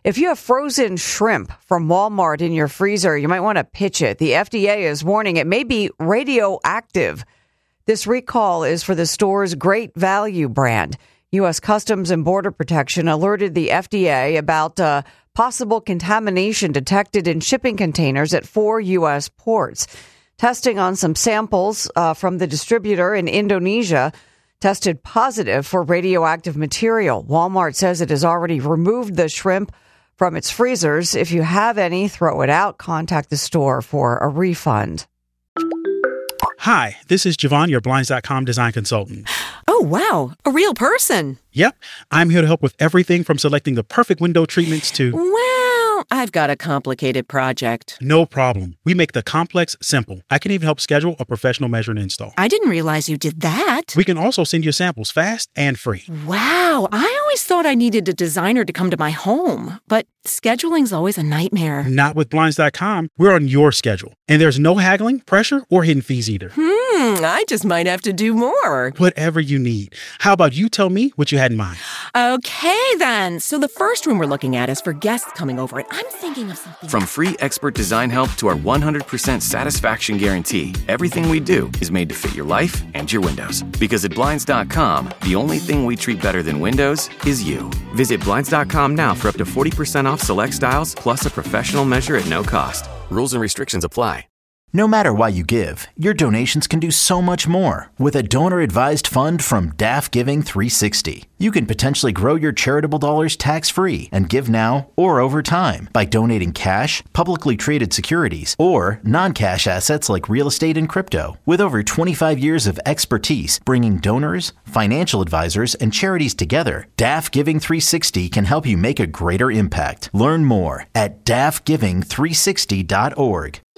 If you have frozen shrimp from Walmart in your freezer, you might want to pitch it. The FDA is warning it may be radioactive. This recall is for the store's Great Value brand. U.S. Customs and Border Protection alerted the FDA about possible contamination detected in shipping containers at 4 U.S. ports. Testing on some samples from the distributor in Indonesia tested positive for radioactive material. Walmart says it has already removed the shrimp from its freezers. If you have any, throw it out. Contact the store for a refund. Hi, this is Javon, your Blinds.com design consultant. Oh, wow. A real person. Yep. I'm here to help with everything from selecting the perfect window treatments to... Well, I've got a complicated project. No problem. We make the complex simple. I can even help schedule a professional measure and install. I didn't realize you did that. We can also send you samples fast and free. Wow. I always thought I needed a designer to come to my home, but scheduling's always a nightmare. Not with Blinds.com. We're on your schedule. And there's no haggling, pressure, or hidden fees either. I just might have to do more. Whatever you need. How about you tell me what you had in mind? Okay, then. So the first room we're looking at is for guests coming over, and I'm thinking of something... From free expert design help to our 100% satisfaction guarantee, everything we do is made to fit your life and your windows. Because at Blinds.com, the only thing we treat better than windows is you. Visit Blinds.com now for up to 40% off select styles, plus a professional measure at no cost. Rules and restrictions apply. No matter why you give, your donations can do so much more with a donor-advised fund from DAF Giving 360. You can potentially grow your charitable dollars tax-free and give now or over time by donating cash, publicly traded securities, or non-cash assets like real estate and crypto. With over 25 years of expertise bringing donors, financial advisors, and charities together, DAF Giving 360 can help you make a greater impact. Learn more at dafgiving360.org.